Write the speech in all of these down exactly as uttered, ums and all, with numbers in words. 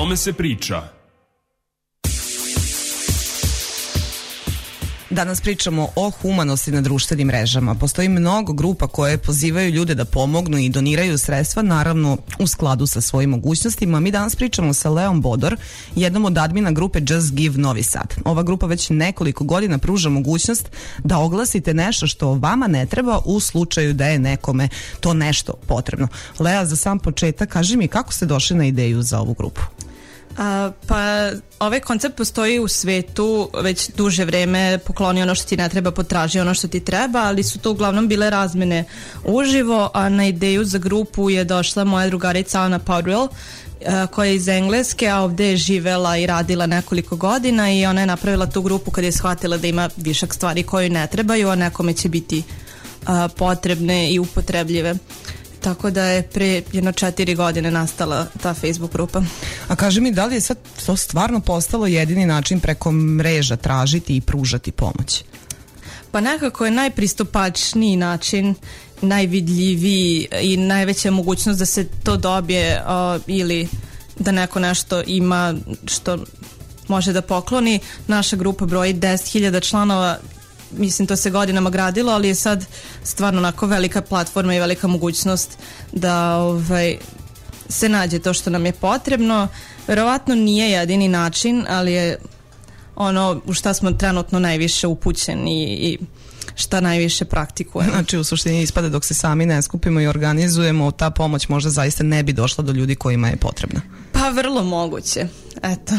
tome se priča. Danas pričamo o humanosti na društvenim mrežama. Postoji mnogo grupa koje pozivaju ljude da pomognu i doniraju sredstva, naravno u skladu sa svojim mogućnostima. Mi danas pričamo sa Leom Bodor, jednom od admina grupe Just Give Novi Sad. Ova grupa već nekoliko godina pruža mogućnost da oglasite nešto što vama ne treba u slučaju da je nekome to nešto potrebno. Lea, za sam početak, kaži mi kako ste došli na ideju za ovu grupu? A, pa ovaj koncept postoji u svetu već duže vreme, pokloni ono što ti ne treba, potraži ono što ti treba, ali su to uglavnom bile razmene uživo, a na ideju za grupu je došla moja drugarica Ana Powdrell, koja je iz Engleske, a ovde je živela i radila nekoliko godina i ona je napravila tu grupu kad je shvatila da ima višak stvari koje ne trebaju, a nekome će biti a, potrebne i upotrebljive. Tako da je pre jedno četiri godine nastala ta Facebook grupa. A kaži mi, da li je sad to stvarno postalo jedini način preko mreža tražiti i pružati pomoć? Pa nekako je najpristupačniji način, najvidljiviji i najveća mogućnost da se to dobije uh, ili da neko nešto ima što može da pokloni. Naša grupa broji deset hiljada članova. Mislim, to se godinama gradilo, ali je sad stvarno onako velika platforma i velika mogućnost da ovaj, se nađe to što nam je potrebno. Verovatno nije jedini način, ali je ono u šta smo trenutno najviše upućeni i šta najviše praktikujemo. Znači, u suštini ispada dok se sami ne skupimo i organizujemo, ta pomoć možda zaista ne bi došla do ljudi kojima je potrebna. Pa vrlo moguće. Eto.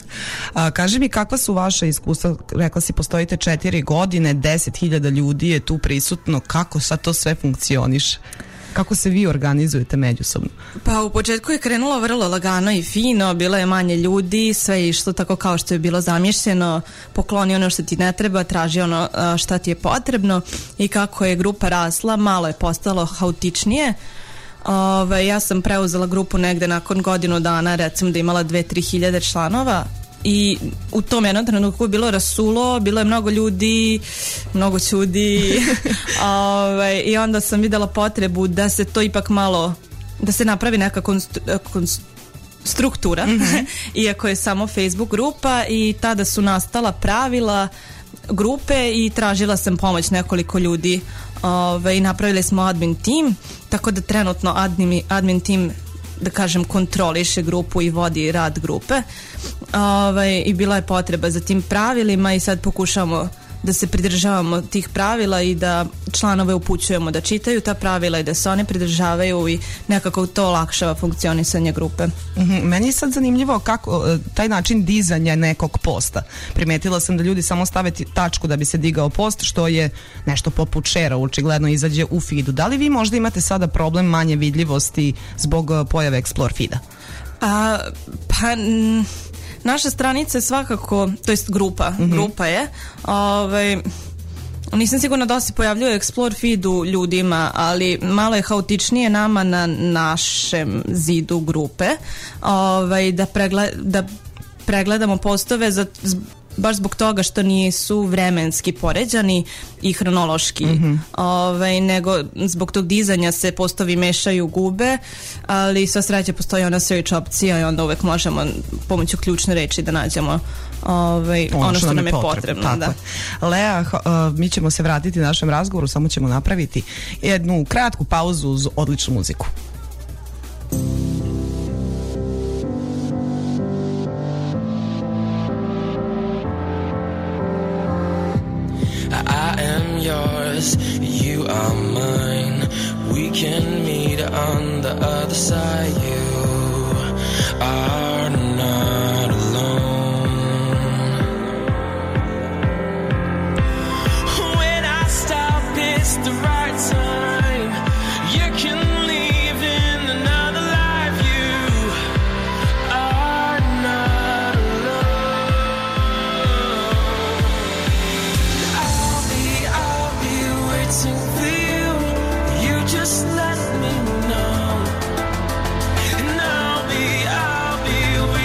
A, kaži mi, kakva su vaša iskustva? Rekla si, postojite četiri godine, deset hiljada ljudi je tu prisutno. Kako sad to sve funkcioniše? Kako se vi organizujete međusobno? Pa u početku je krenulo vrlo lagano i fino, bilo je manje ljudi, sve je išlo tako kao što je bilo zamišljeno, pokloni ono što ti ne treba, traži ono šta ti je potrebno i kako je grupa rasla, malo je postalo haotičnije. Ove, ja sam preuzela grupu negde nakon godinu dana, recimo da imala dve, tri hiljade članova i u tom jednom trenutku je bilo rasulo, bilo je mnogo ljudi, mnogo ćudi Ove, i onda sam videla potrebu da se to ipak malo, da se napravi neka konstru, konstru, struktura, mm-hmm. iako je samo Facebook grupa i tada su nastala pravila grupe i tražila sam pomoć nekoliko ljudi. Ove, i napravili smo admin tim, tako da trenutno admin, admin tim, da kažem, kontroliše grupu i vodi rad grupe. Ove, i bila je potreba za tim pravilima i sad pokušamo da se pridržavamo tih pravila i da članove upućujemo da čitaju ta pravila i da se one pridržavaju i nekako to olakšava funkcionisanje grupe. Mm-hmm. Meni je sad zanimljivo kako taj način dizanja nekog posta. Primetila sam da ljudi samo stave tačku da bi se digao post, što je nešto poput share-a, očigledno izađe u feedu. Da li vi možda imate sada problem manje vidljivosti zbog pojave Explore feeda? A, pa... N- Naša stranica je svakako, to jest grupa, mm-hmm. grupa je, ovaj, nisam sigurna da se pojavljuje Explore feedu ljudima, ali malo je haotičnije nama na našem zidu grupe, ovaj, da, pregled, da pregledamo postove za, baš zbog toga što nisu vremenski poređani i hronološki, mm-hmm. ovaj, nego zbog tog dizanja se postovi mešaju, gube, ali sva sreća postoji ona search opcija i onda uvek možemo pomoću ključne reči da nađemo ovaj, ono, ono što, što nam je potrebno. potrebno da. Lea, uh, mi ćemo se vratiti na našem razgovoru, samo ćemo napraviti jednu kratku pauzu uz odličnu muziku. I am yours, you are mine. We can meet on the other side. You are not alone. When I stop, it's the right time. You can leave in another life. You are not alone. I'll be, I'll be waiting for you. You just let me know. And I'll be, I'll be waiting.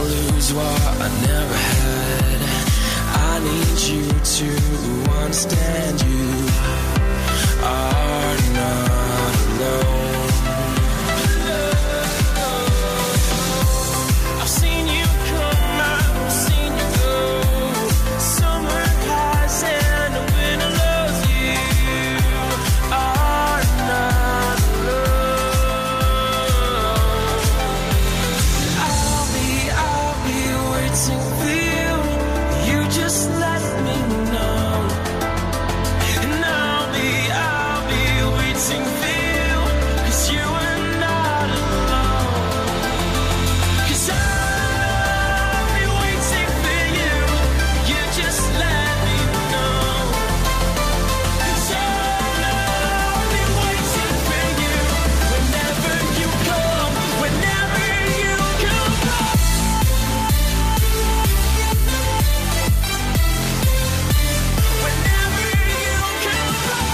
lose what I never had. I need you to understand you are not alone. I've seen you come, I've seen you go. Summer highs and the winter lows. You are not alone. I'll be, I'll be waiting for you. You just let me know. And I'll be, I'll be waiting for you. 'Cause you are not alone. 'Cause I'll be waiting for you. You just let me know. 'Cause I'll be waiting for you. Whenever you come, whenever you come back. Whenever you come back.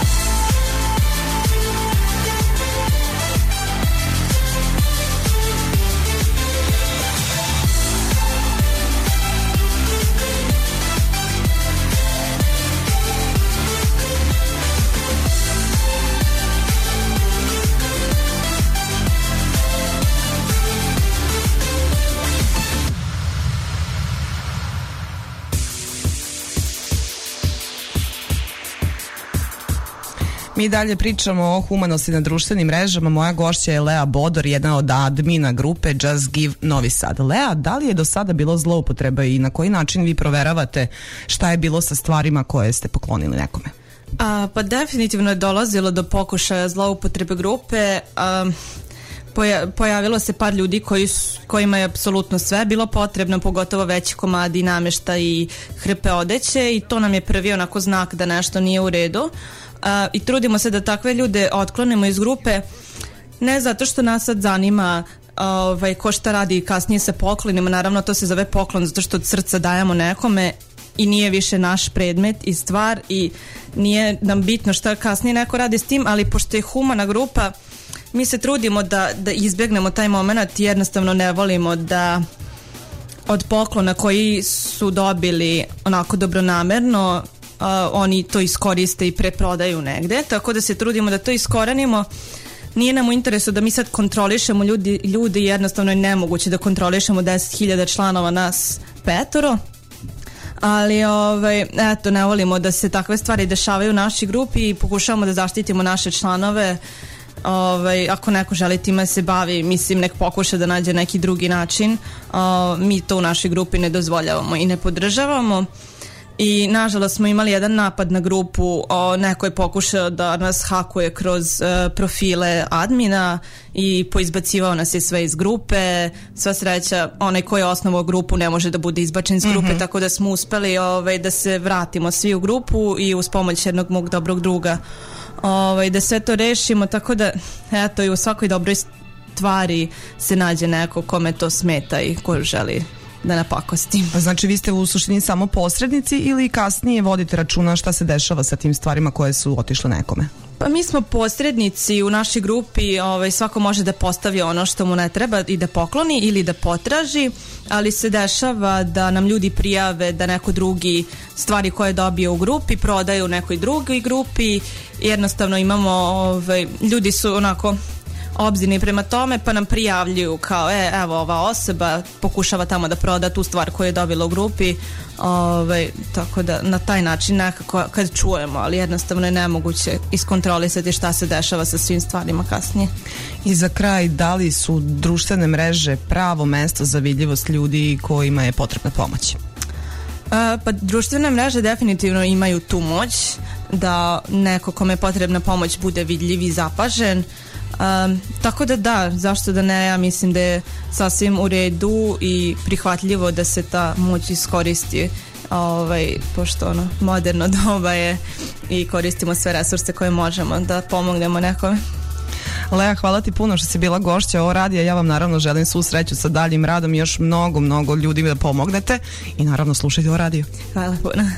Mi dalje pričamo o humanosti na društvenim mrežama. Moja gošća je Lea Bodor, jedna od admina grupe Just Give Novi Sad. Lea, da li je do sada bilo zloupotreba i na koji način vi proveravate šta je bilo sa stvarima koje ste poklonili nekome? A, pa definitivno je dolazilo do pokušaja zloupotrebe grupe. A, poja, pojavilo se par ljudi koji su, kojima je apsolutno sve bilo potrebno, pogotovo veći komadi, namešta i hrpe odeće, i to nam je prvi onako znak da nešto nije u redu. Uh, i trudimo se da takve ljude otklonimo iz grupe, ne zato što nas sad zanima ovaj, ko šta radi kasnije sa poklonima. Naravno, to se zove poklon zato što od srca dajemo nekome i nije više naš predmet i stvar i nije nam bitno šta kasnije neko radi s tim, ali pošto je humana grupa, mi se trudimo da, da izbjegnemo taj moment. Jednostavno ne volimo da od poklona koji su dobili onako dobronamerno Uh, oni to iskoriste i preprodaju negde, tako da se trudimo da to iskorenimo. Nije nam u interesu da mi sad kontrolišemo ljudi, ljudi jednostavno je nemoguće da kontrolišemo deset hiljada članova nas petoro, ali ovaj, eto, ne volimo da se takve stvari dešavaju u našoj grupi i pokušavamo da zaštitimo naše članove. Ovaj, ako neko želi time se bavi, mislim, nek pokuša da nađe neki drugi način. Uh, mi to u našoj grupi ne dozvoljavamo i ne podržavamo. I nažalost smo imali jedan napad na grupu, o, neko je pokušao da nas hakuje kroz uh, profile admina i poizbacivao nas je sve iz grupe. Sva sreća, onaj ko je osnovao grupu ne može da bude izbačen iz grupe, mm-hmm. tako da smo uspeli ovaj, da se vratimo svi u grupu i uz pomoć jednog mog dobrog druga ovaj, da sve to rešimo, tako da eto, i u svakoj dobroj stvari se nađe neko kome to smeta i ko želi da napakosti. Znači vi ste u suštini samo posrednici ili kasnije vodite računa šta se dešava sa tim stvarima koje su otišle nekome? Pa mi smo posrednici u našoj grupi, ovaj, svako može da postavi ono što mu ne treba i da pokloni ili da potraži, ali se dešava da nam ljudi prijave da neko drugi stvari koje dobije u grupi prodaju u nekoj drugoj grupi. Jednostavno imamo, ovaj, ljudi su onako obzirni prema tome, pa nam prijavljuju kao e, evo ova osoba pokušava tamo da proda tu stvar koju je dobila u grupi, ovaj, tako da na taj način nekako kad čujemo, ali jednostavno je nemoguće iskontrolisati šta se dešava sa svim stvarima kasnije. I za kraj, da li su društvene mreže pravo mesto za vidljivost ljudi kojima je potrebna pomoć? Uh, pa društvene mreže definitivno imaju tu moć da neko kome je potrebna pomoć bude vidljiv i zapažen. Um, tako da da, zašto da ne, ja mislim da je sasvim u redu i prihvatljivo da se ta moć iskoristi, ovaj, pošto ono, moderno doba je i koristimo sve resurse koje možemo da pomognemo nekome. Lea, hvala ti puno što si bila gošća ovo radija. Ja vam naravno želim svu sreću sa daljim radom i još mnogo, mnogo ljudi da pomognete i naravno slušajte ovo radio. Hvala puno.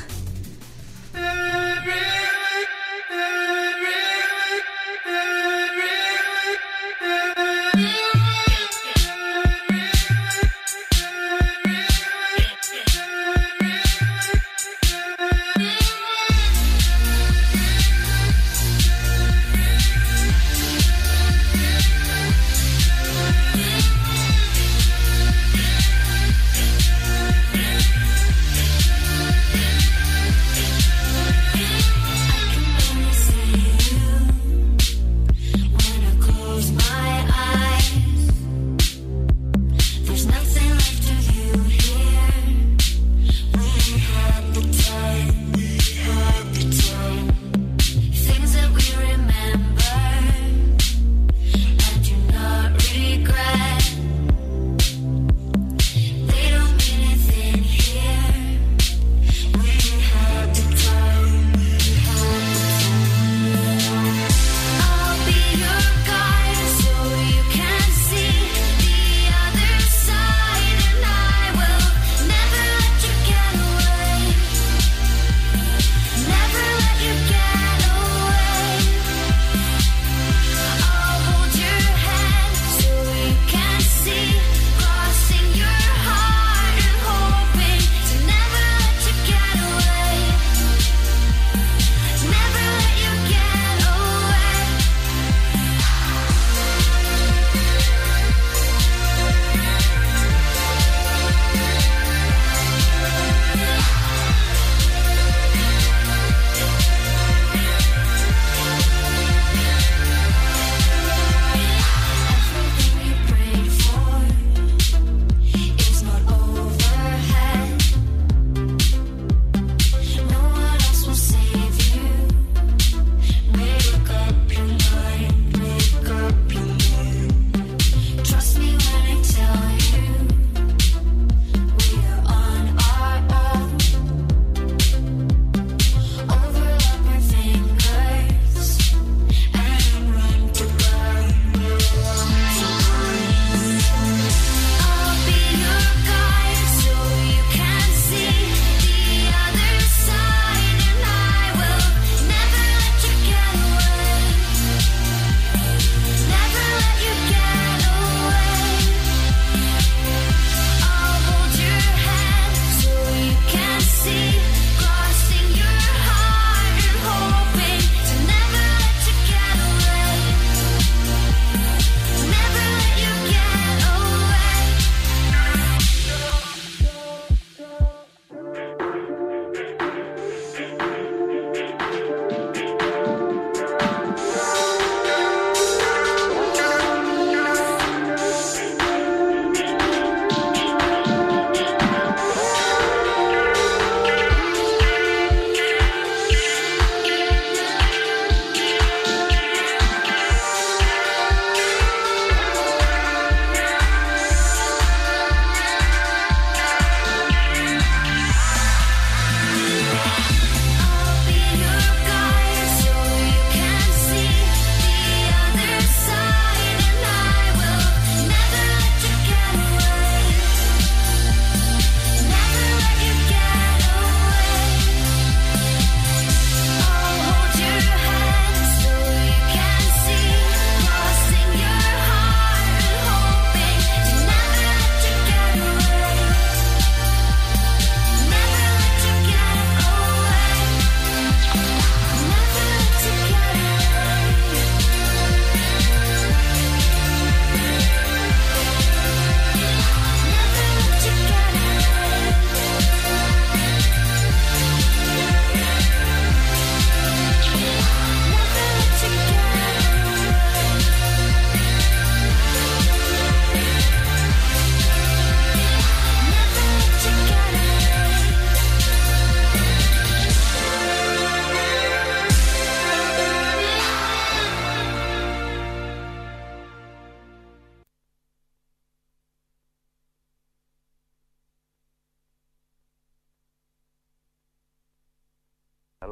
Hello?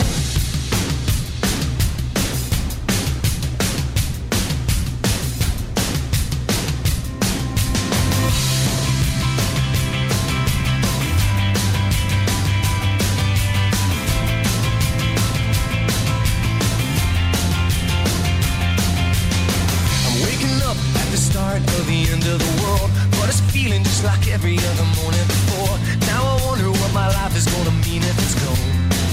Start of the end of the world, but it's feeling just like every other morning before. Now I wonder what my life is gonna mean if it's gone.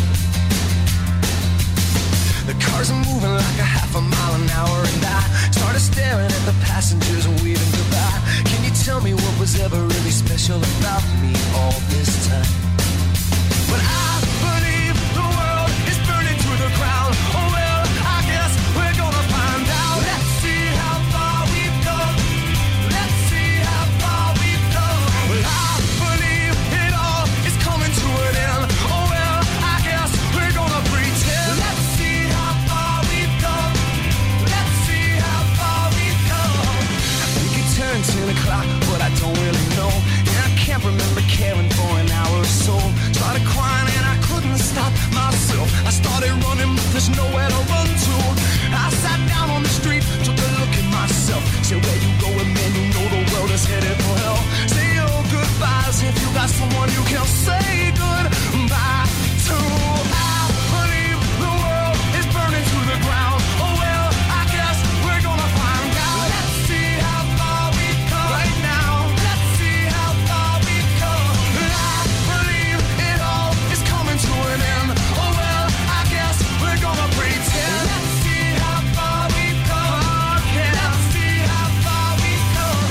The cars are moving like a half a mile an hour, and I started staring at the passengers and waving goodbye. Can you tell me what was ever really special about me all this time? But I believe the world is burning to the ground. Oh well, I guess we're gonna find out. Let's see how far we've come. Let's see how far we've come. Well, I believe it all is coming to an end. Oh well, I guess we're gonna pretend. Let's see how far we've come. Let's see how far we've come. We could turn ten o'clock, but I don't really know. And I can't remember caring for an hour or so. Started crying and I couldn't stop myself. I started running, but there's nowhere to run to. I sat down on the street, took a look at myself. Said, where you going, man? You know the world is headed for hell. Say your goodbyes if you got someone you can say goodbye to. I believe the world is burning to the ground. Oh well, I guess we're gonna find out. Let's see how far we've come right now. Let's see how far we've come. I believe it all is coming to an end. Oh well, I guess we're gonna pretend. Let's see how far we've come. Yeah. Let's see how far we've come.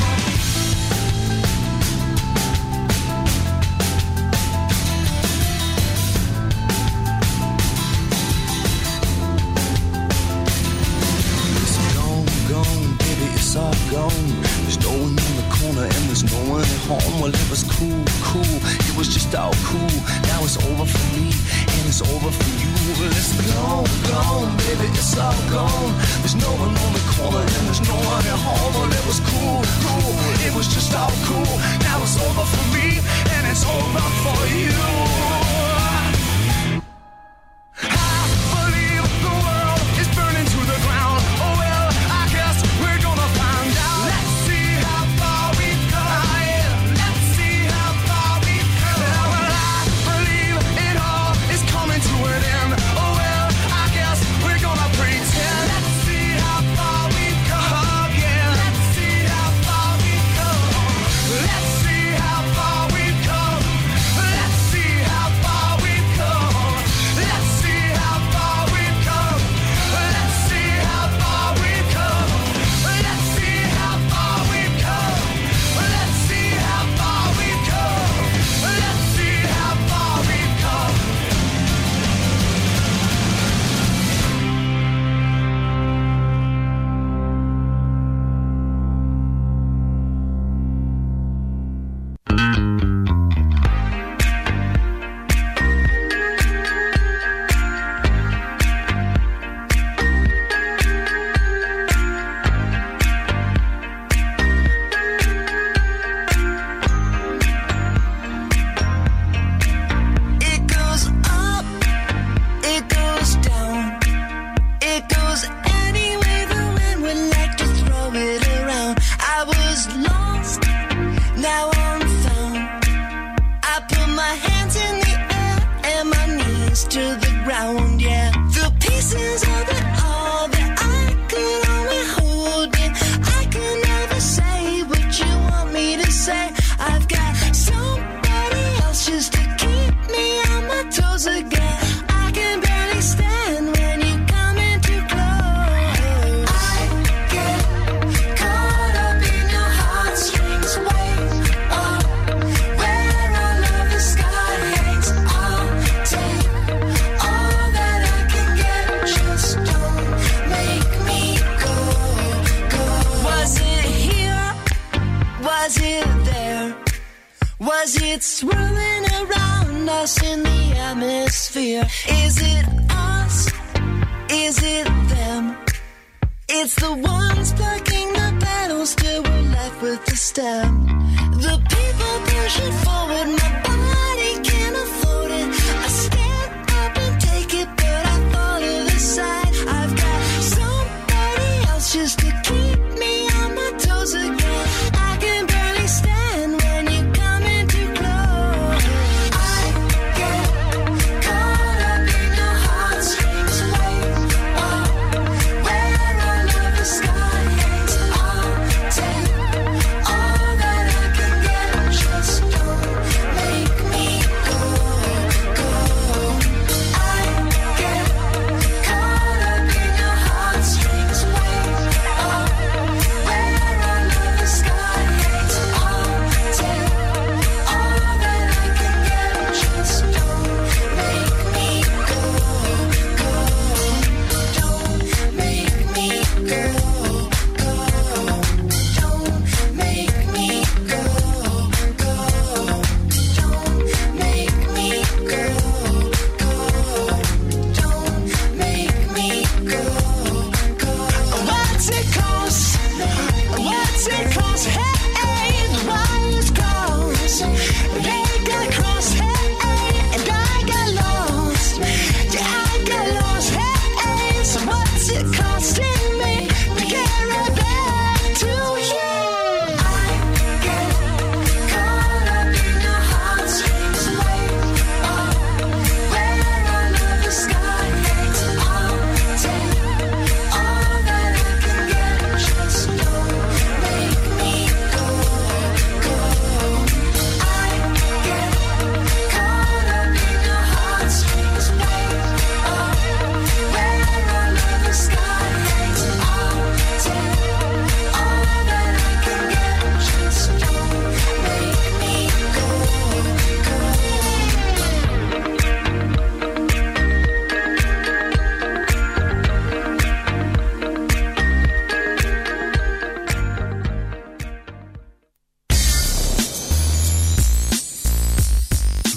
It's gone, gone, baby, it's all gone. There's no one in the corner and there's no one at home. Well, it was cool, cool, it was just all cool. Now it's over for me and it's over for you. Well, it's gone, gone, baby, it's all gone. There's no one on the corner and there's no one at home. Well, it was cool, cool, it was just all cool. Now it's over for me and it's over for you. I believe the world is burning to the ground. Oh well, I guess we're gonna find out. Let's see how far we've come. Yeah. Let's see how far we've come. Yeah, well, I believe it all is coming to an end. Oh well, I guess we're gonna pretend. Let's see how far we've come. Yeah. Let's see how far we've come. Let's see how far we've come. Let's see how far we've come. Let's see how far we've come. Let's see how far we've come. Let's see how far we've come. Let's see how far we've come. Let's see how far we've come. It goes up, it goes down, it goes any way the wind would like to throw it around. I was lost, now I'm found. I put my hands in the air and my knees to the ground, yeah. The pieces of it all that I could only hold in. I could never say what you want me to say. I've got somebody else just to keep me on my toes again. I can barely stand when you come in too close. I get caught up in your heartstrings, way up where all of the sky hangs. I'll take all that I can get. Just don't make me go, go. Was it here? Was it there? Was it swirling around us in the atmosphere? Is it us? Is it them? It's the ones plucking the petals till we're left with the stem. The people pushing forward, my body can't afford it. I stand up and take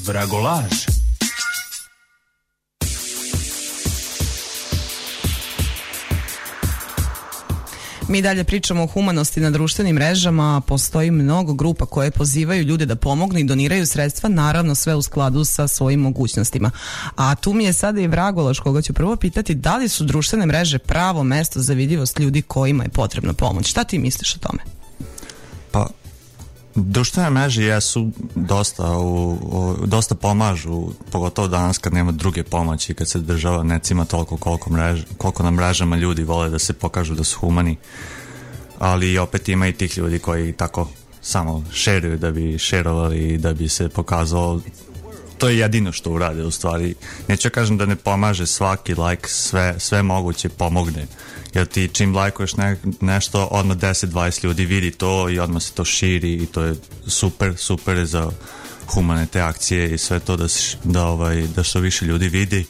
Vragolaž. Mi dalje pričamo o humanosti na društvenim mrežama, postoji mnogo grupa koje pozivaju ljude da pomognu i doniraju sredstva, naravno sve u skladu sa svojim mogućnostima. A tu mi je sada i Vragolaš, koga ću prvo pitati da li su društvene mreže pravo mesto za vidljivost ljudi kojima je potrebna pomoć. Šta ti misliš o tome? Pa, društvene mreže jesu dosta, u, u, dosta pomažu, pogotovo danas kad nema druge pomoći, kad se država ne cima toliko koliko, mrež, koliko na mrežama ljudi vole da se pokažu da su humani, ali opet ima i tih ljudi koji tako samo šeruju da bi šerovali i da bi se pokazalo. To je jedino što urade u stvari. Neću kažem da ne pomaže svaki like, sve, sve moguće pomogne. Jer ti čim lajkuješ ne, nešto, odmah deset dvadeset ljudi vidi to i odmah se to širi i to je super, super je za humane te akcije i sve to da, da, ovaj, da što više ljudi vidi.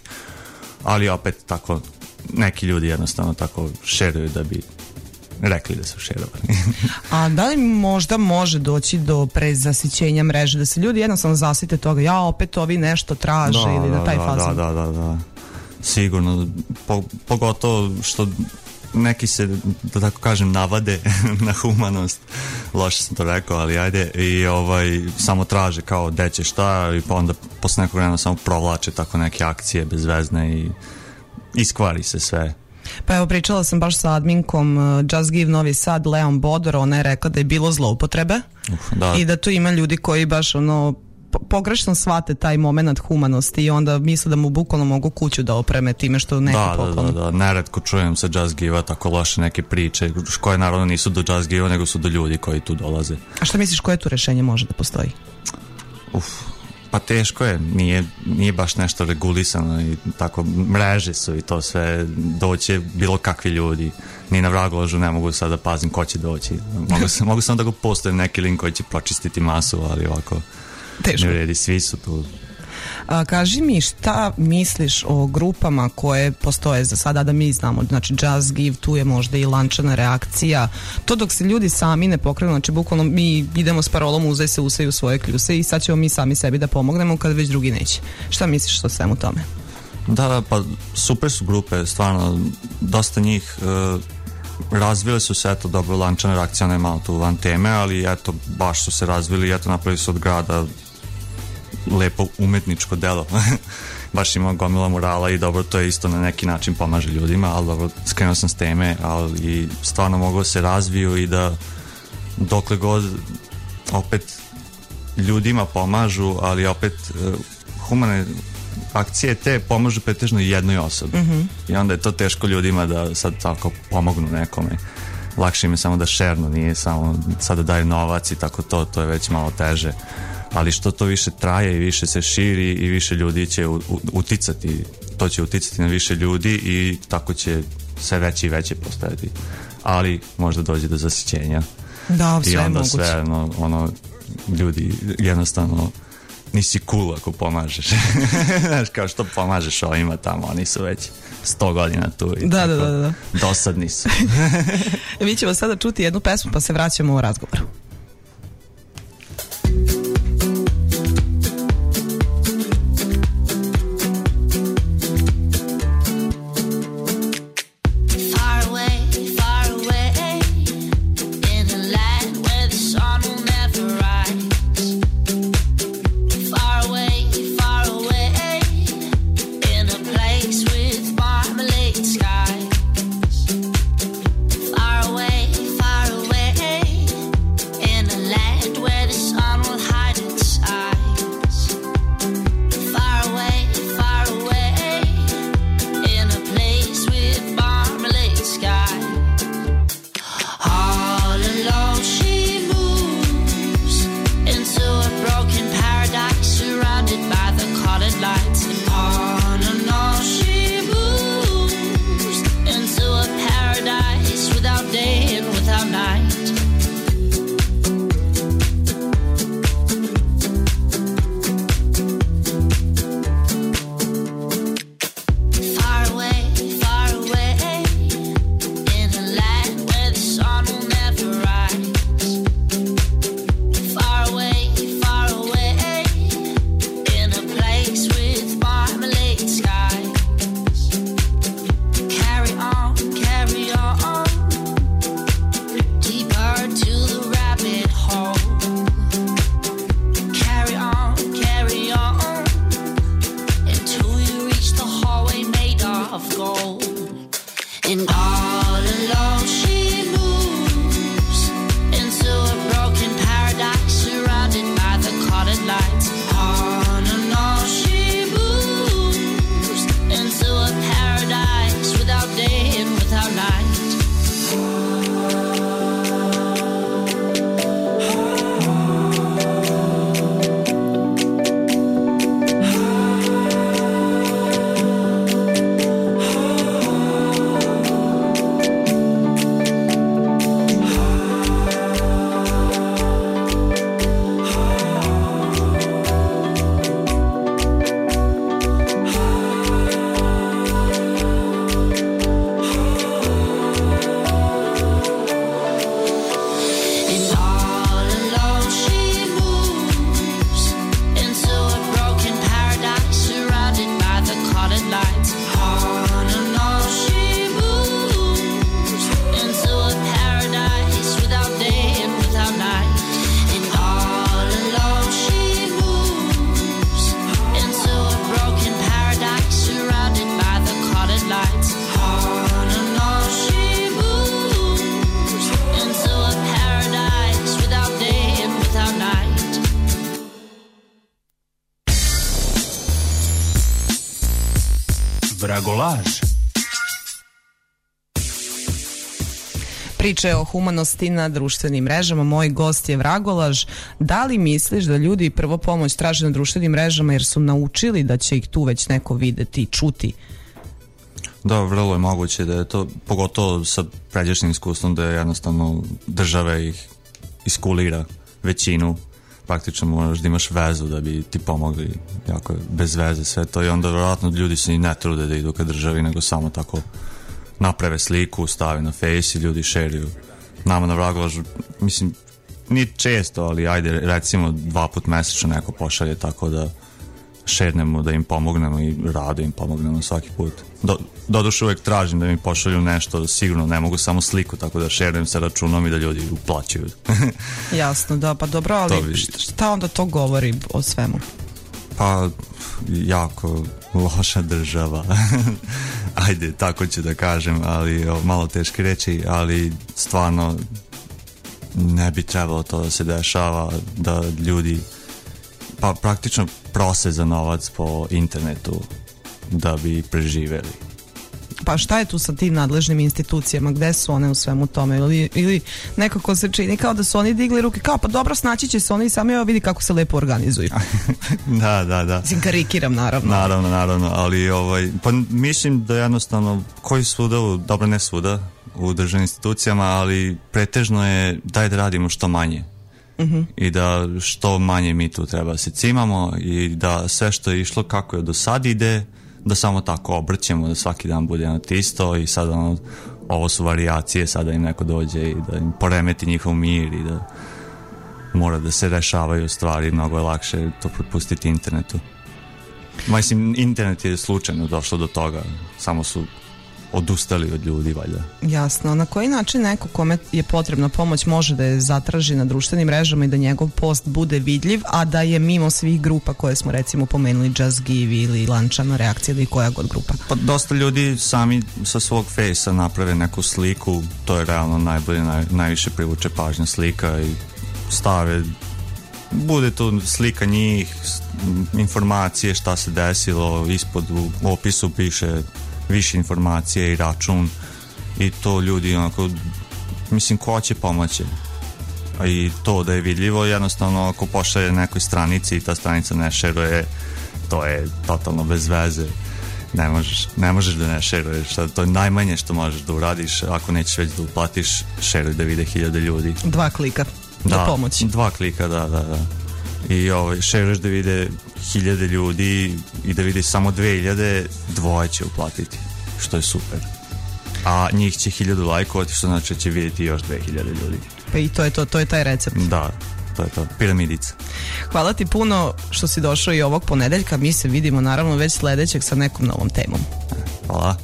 Ali opet tako, neki ljudi jednostavno tako šeruju da bi rekli da su šerovani. A da li možda može doći do prezasićenja mreže, da se ljudi jednostavno zasite toga, ja opet ovi nešto traže da, ili da, na taj da, fazon? Da, da, da, da. Sigurno, po, pogotovo što neki se, da tako kažem, navade na humanost, loše sam to rekao, ali ajde, i ovaj, samo traže kao gde će šta i pa onda posle nekog vremena samo provlače tako neke akcije bezvezne i iskvari se sve. Pa evo, pričala sam baš sa adminkom uh, Just Give Novi Sad, Leon Bodor, ona je rekla da je bilo zloupotrebe Uf, da. i da tu ima ljudi koji baš ono pogrešno shvate taj moment humanosti i onda misle da mu bukvalno mogu kuću da opreme time što neki da, poklon. Da, da, da, neretko čujem sa Just Give-a tako loše neke priče koje naravno nisu do Just Give-a nego su do ljudi koji tu dolaze. A šta misliš, koje tu rešenje može da postoji? Uf, pa teško je, nije, nije baš nešto regulisano i tako, mreže su i to sve, doće bilo kakvi ljudi, ni na Vragolažu ne mogu sad da pazim ko će doći, mogu, mogu samo da go postavim neki link koji će pročistiti masu, ali ovako teško. Ne vredi, svi su tu. A, kaži mi šta misliš o grupama koje postoje za sada, da mi znamo, znači Just Give, tu je možda i lančana reakcija, to dok se ljudi sami ne pokrenu, znači bukvalno mi idemo s parolom uzaj se, usaj u svoje kljuse i sad ćemo mi sami sebi da pomognemo kad već drugi neće. Šta misliš o svemu tome? Da, da, pa super su grupe, stvarno, dosta njih uh, razvile su se, eto, dobro, lančana reakcija, ona je malo tu van teme, ali eto, baš su se razvili, eto, napravili su od grada lepo umetničko delo. Baš ima gomila murala i dobro, to je isto na neki način pomaže ljudima, ali dobro, skrenuo sam s teme, ali stvarno mogu da se razviju i da dokle god opet ljudima pomažu, ali opet uh, humane akcije te pomažu pretežno jednoj osobi. Mm-hmm. I onda je to teško ljudima da sad tako pomognu nekome. Lakše im je samo da šernu, nije samo sad da daju novac i tako to, to je već malo teže. Ali što to više traje i više se širi i više ljudi će u, u, uticati, to će uticati na više ljudi i tako će sve veće i veće postojati. Ali možda dođe do zasićenja. Da, sve i onda moguće. sve ono, ono, ljudi jednostavno nisi cool ako pomažeš. Znaš, kao što pomažeš ovima tamo, oni su već sto godina tu i da, tako, da, da, da. dosadni su. Mi ćemo sada čuti jednu pesmu pa se vraćamo u razgovor. Far away, far away, Vragolaž. Priče o humanosti na društvenim mrežama. Moj gost je Vragolaž. Da li misliš da ljudi prvo pomoć traže na društvenim mrežama jer su naučili da će ih tu već neko videti i čuti? Da, vrlo je moguće da je to, pogotovo sa pređašnjim iskustvom, da je jednostavno države ih iskulira većinu. Praktično moraš da imaš vezu da bi ti pomogli, jako je bez veze sve to, i onda vjerojatno ljudi se i ne trude da idu ka državi, nego samo tako naprave sliku, stave na face i ljudi šeruju. Nama na Vragolažu, mislim, nije često, ali ajde, recimo dva put mesečno neko pošalje, tako da šernemo, da im pomognemo i rado im pomognemo svaki put. Do, doduše uvek tražim da mi pošalju nešto, sigurno ne mogu samo sliku, tako da šerujem sa računom i da ljudi uplaćuju. Jasno, da, pa dobro, ali šta onda to govori o svemu? Pa, jako loša država. Ajde, tako ću da kažem, ali o, malo teške reći, ali stvarno ne bi trebalo to da se dešava, da ljudi pa praktično prose za novac po internetu da bi preživeli. Pa šta je tu sa tim nadležnim institucijama, gde su one u svemu tome, ili, ili nekako se čini kao da su oni digli ruke, kao pa dobro, snaći će se oni sami, evo vidi kako se lepo organizuju. Da, da, da. Mislim, karikiram, naravno. Naravno, naravno, ali ovaj, pa mislim da jednostavno, koji svuda, dobro ne svuda, u državnim institucijama, ali pretežno je daj da radimo što manje. Uh-huh. I da što manje mi tu treba se cimamo i da sve što je išlo kako je do sad ide, da samo tako obrćemo, da svaki dan bude ono isto i sad ono, ovo su varijacije, sada im neko dođe i da im poremeti njihov mir i da mora da se rešavaju stvari, mnogo je lakše to prepustiti internetu. Mislim, internet je slučajno došlo do toga, samo su odustali od ljudi, valjda. Jasno. Na koji način neko kome je potrebna pomoć može da je zatraži na društvenim mrežama i da njegov post bude vidljiv, a da je mimo svih grupa koje smo recimo pomenuli, Just Give ili Lančana reakcija ili koja god grupa? Pa dosta ljudi sami sa svog fejsa naprave neku sliku, to je realno najbolje, naj, najviše privuče pažnja slika i stave, bude tu slika njih, informacije šta se desilo, ispod u opisu piše više informacije i račun i to ljudi onako, mislim, ko će pomoći, a i to da je vidljivo, jednostavno ako pošalje nekoj stranici i ta stranica ne šeruje, to je totalno bez veze, ne možeš, ne možeš da ne šeruješ, to je najmanje što možeš da uradiš, ako nećeš već da uplatiš, šeruj da vide hiljade ljudi, dva klika da, da pomoći, dva klika, da, da, da. I ovaj, šeruješ da vide hiljade ljudi i da vidi samo dve hiljade, dvoje će uplatiti, što je super. A njih će hiljadu lajkovati, što znači će vidjeti još dve hiljade ljudi. Pa i to je to, to je taj recept. Da, to je to, piramidica. Hvala ti puno što si došao i ovog ponedeljka, mi se vidimo naravno već sledećeg sa nekom novom temom. Hvala.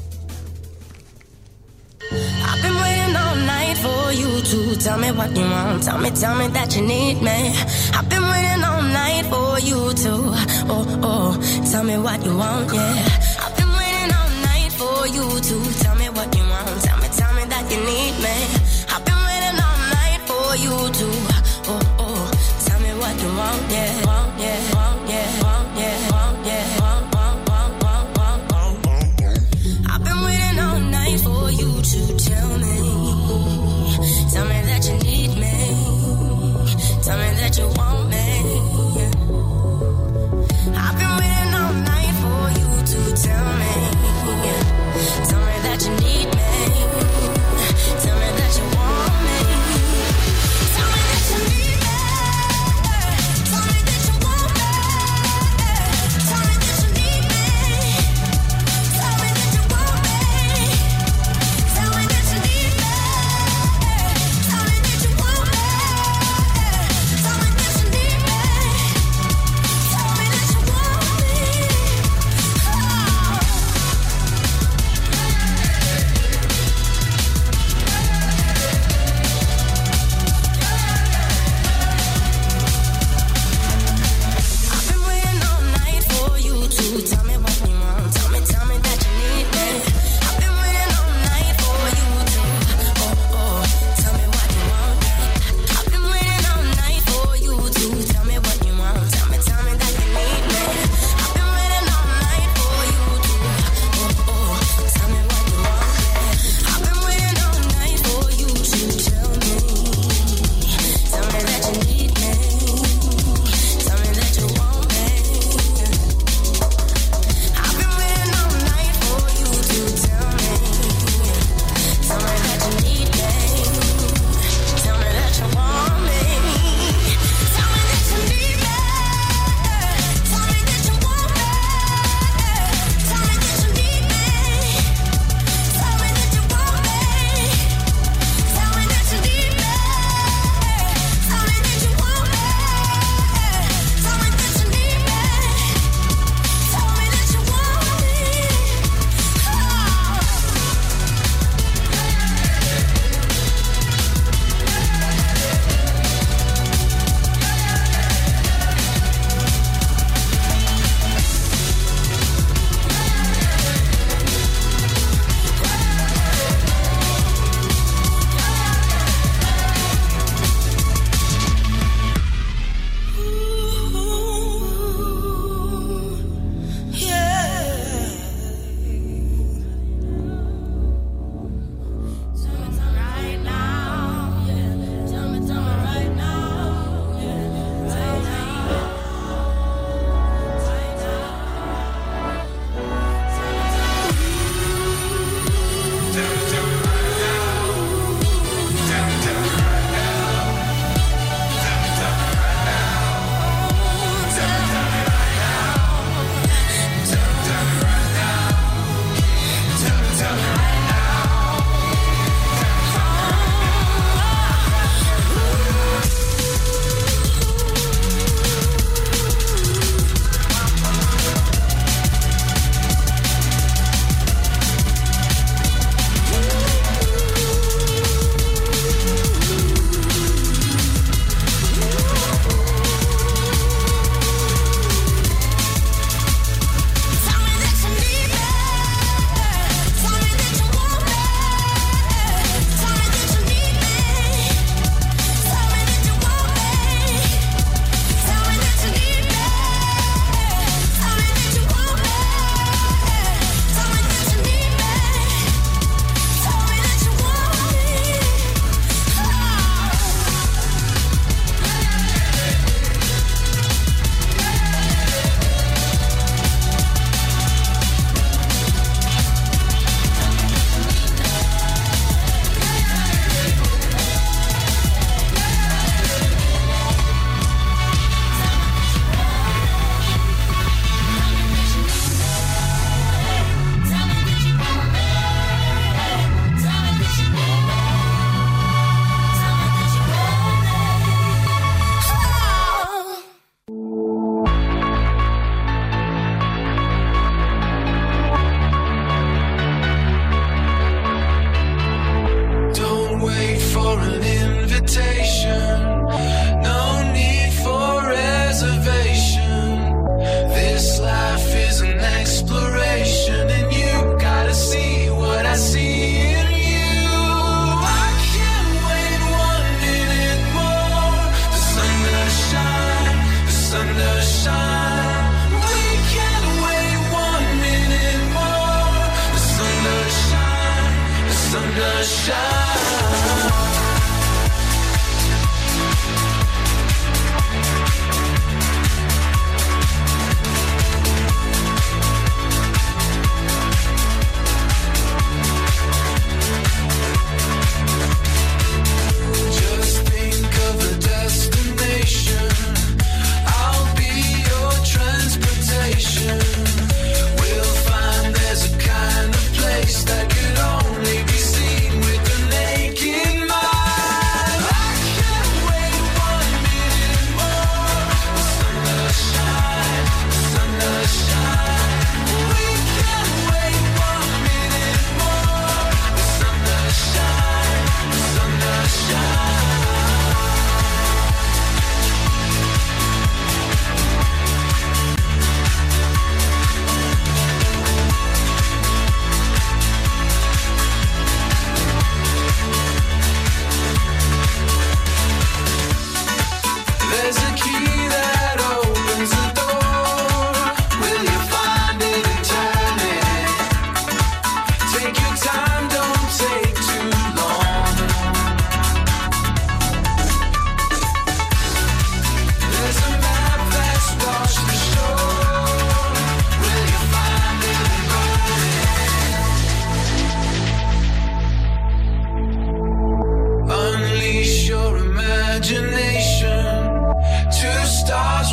I've been waiting all night for you to tell me what you want. Tell me, tell me that you need me. I've been waiting all night for you to, oh, oh, tell me what you want, yeah. I've been waiting all night for you to tell me what you want. Tell me, tell me that you need me. I've been waiting all night for you to, oh, oh, tell me what you want, yeah, want, yeah, want, yeah, want, yeah, want, yeah, want, want, want, want, want, want. I've been waiting all night for you to tell me, tell me that you need me, tell me that you want me. I've been waiting all night for you to tell me, tell me that you need me, tell me that you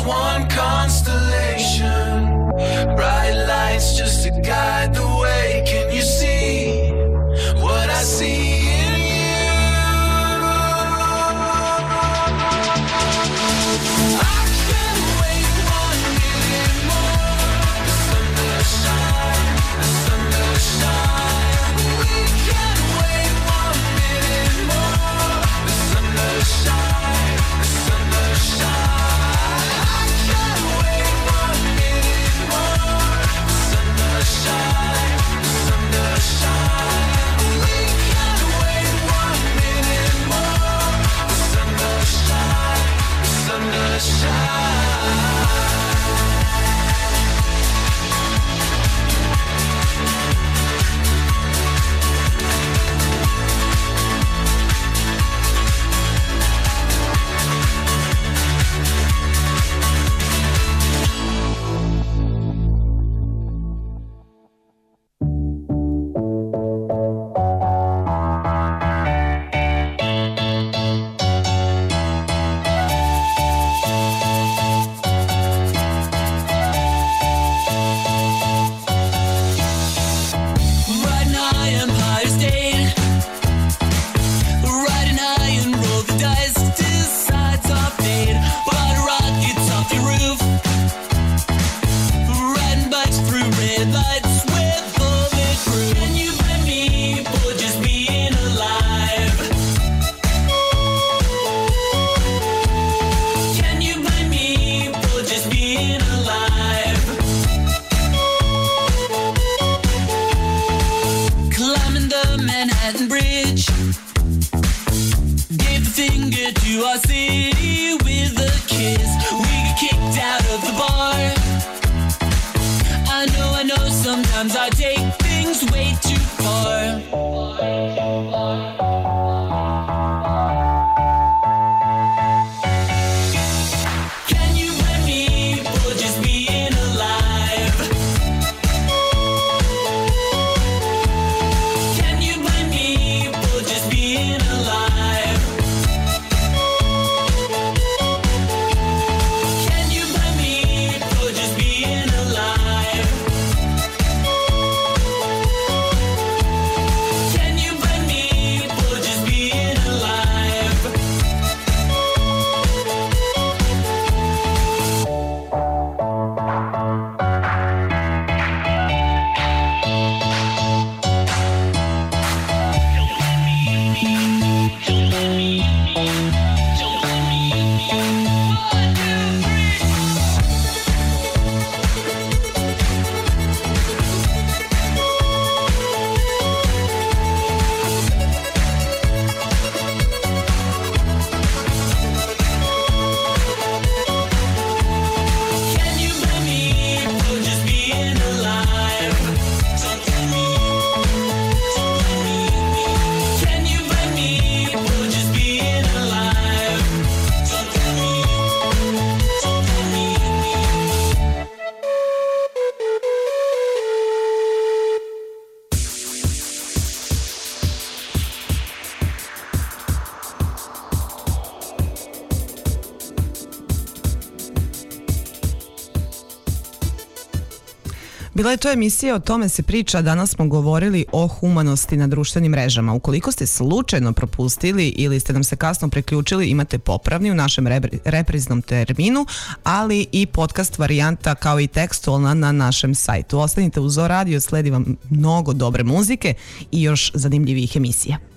one constellation, bright lights just to guide the way. Can you see what I see in you? I can't wait one minute more. The sun will shine, the sun will shine. We can't wait one minute more. The sun will shine, the sun will shine. I can't wait one minute more. The sun will shine, the sun will shine. We can't wait one minute more. The sun will shine, the sun will shine. Riding high, Empire State. Riding high and roll the dice. Decides our fate. But rockets off your roof. Riding bikes through red lights with bulletproof. Can you blame me for just being alive? Can you blame me for just being alive? Climbing the Manhattan Bridge, gave the finger to our city with a kiss. We get kicked out of the bar. I know, I know, sometimes I take things way too far. Can you blame me for just being alive? Can you blame me for just being alive? Can you blame me for just being alive? Can you blame me for just being alive? Can you blame me for just being alive? Don't blame me. Don't blame me. Can you blame me for just being alive? Don't blame me. Don't blame me. Bila je to emisija O tome se priča, danas smo govorili o humanosti na društvenim mrežama. Ukoliko ste slučajno propustili ili ste nam se kasno preključili, imate popravni u našem repri- repriznom terminu, ali i podcast varijanta kao i tekstualna na našem sajtu. Ostanite uz O Radio, sledi vam mnogo dobre muzike i još zanimljivih emisija.